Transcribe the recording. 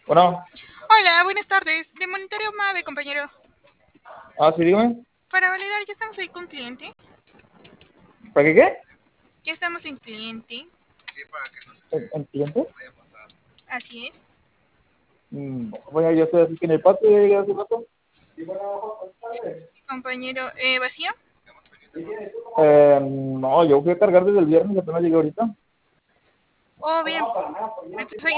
Bueno, Hola, buenas tardes. De Monetario Mave, compañero. sí, dígame. Para validar, ya estamos ahí con cliente. ¿Para qué qué? Ya estamos en cliente. ¿En cliente? Así es. Bueno, yo estoy así que en el patio ya llegué hace rato. Compañero, ¿vacío? No, yo fui a cargar desde el viernes y apenas llegué ahorita. Oh, bien. Entonces,